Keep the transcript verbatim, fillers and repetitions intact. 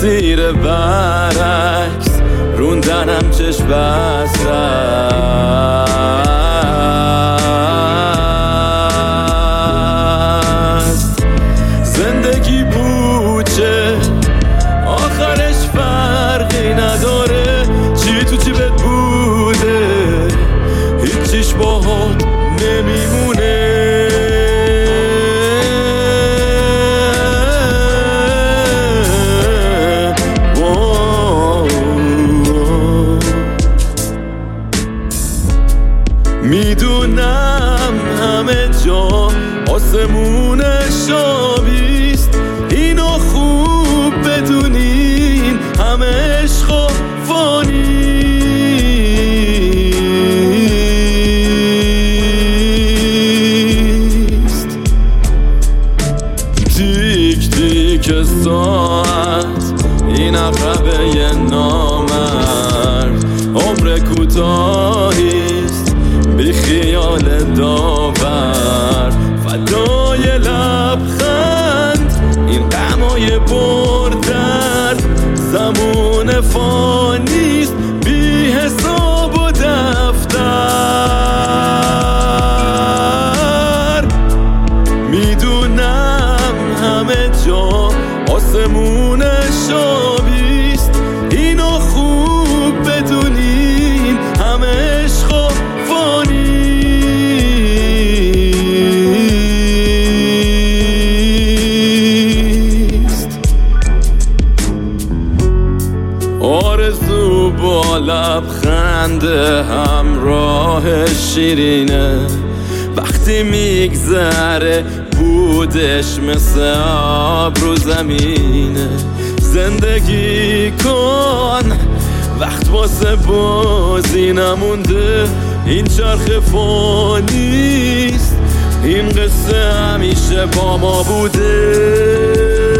مسیر برعکس روندنم چشم بسته است. زندگی پوچه آخرش فرقی نداره، چی تو چی بهت بوده هیچیش باهات نمیمونه. میدونم همه جا آسمون شابیست، اینو خوب بدونین همه عشق و فانیست. تیک تیک ساعت این عقبه یه نامرد، عمر کوتاهیست بی خیال داور، فدای لبخند این غمای بردن، زمان فانیست بی حساب و دفتر. میدونم همه جا آسمون شابیست، اینو خوب بدونین همه عشق و آرزو با لبخند همراه شیرینه، وقتی میگذره بودش مثل آب رو زمینه. زندگی کن وقت واسه بازی نمونده، این چرخ فانیست، این قصه همیشه با ما بوده.